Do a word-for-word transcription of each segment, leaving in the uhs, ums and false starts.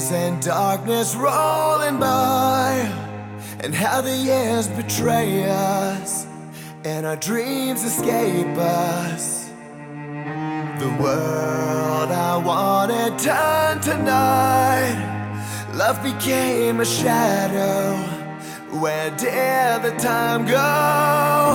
Days and darkness rolling by, and how the years betray us, and our dreams escape us. The world I wanted turned to night. Love became a shadow. Where did the time go?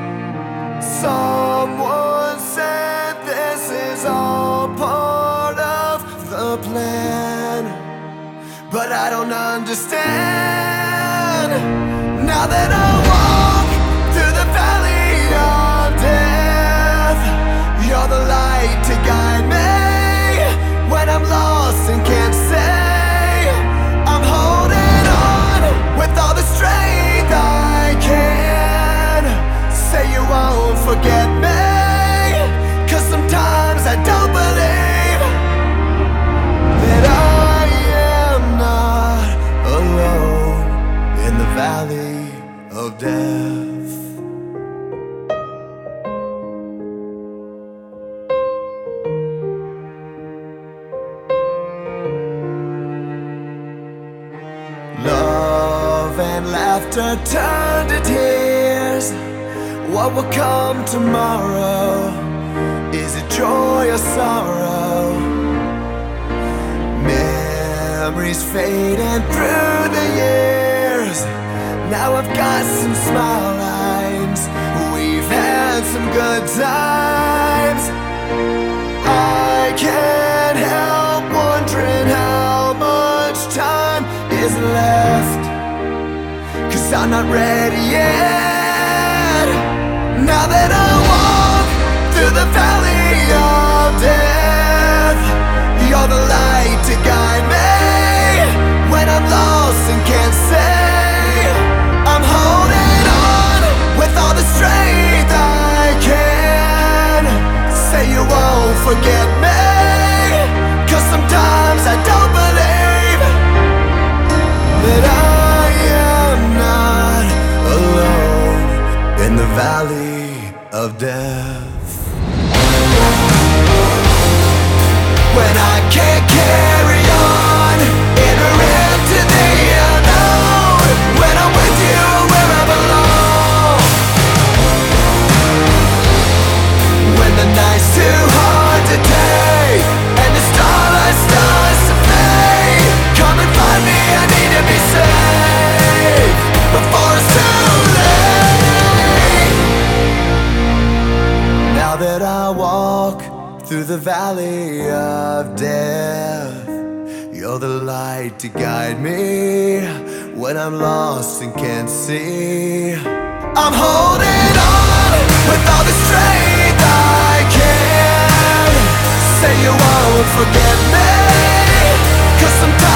Someone said this is all part of the plan, but I don't understand. Now that I walk through the valley of death, you're the light to guide me when I'm lost and can't say. I'm holding on with all the strength I can. Say you won't forget me, 'cause sometimes I don't believe that I am not alone in the valley of death. Love and laughter turn to tears. What will come tomorrow? Is it joy or sorrow? Memories fading through the years. Now I've got some smile lines. We've had some good times. I can't help wondering how much time is left, 'cause I'm not ready yet. Now that I walk through the valley of death, you're the light to guide me when I'm lost and can't say. I'm holding on with all the strength I can. Say you won't forget me, 'cause sometimes I don't believe that I am not alone in the valley of death. When I can't carry on in a rip to the unknown, when I'm with you where I belong, when the night's too hard to take and the starlight starts to fade, come and find me, I need to be safe before it's too late. Now that I walk through the valley of death, you're the light to guide me when I'm lost and can't see. I'm holding on with all the strength I can. Say you won't forget me, 'cause sometimes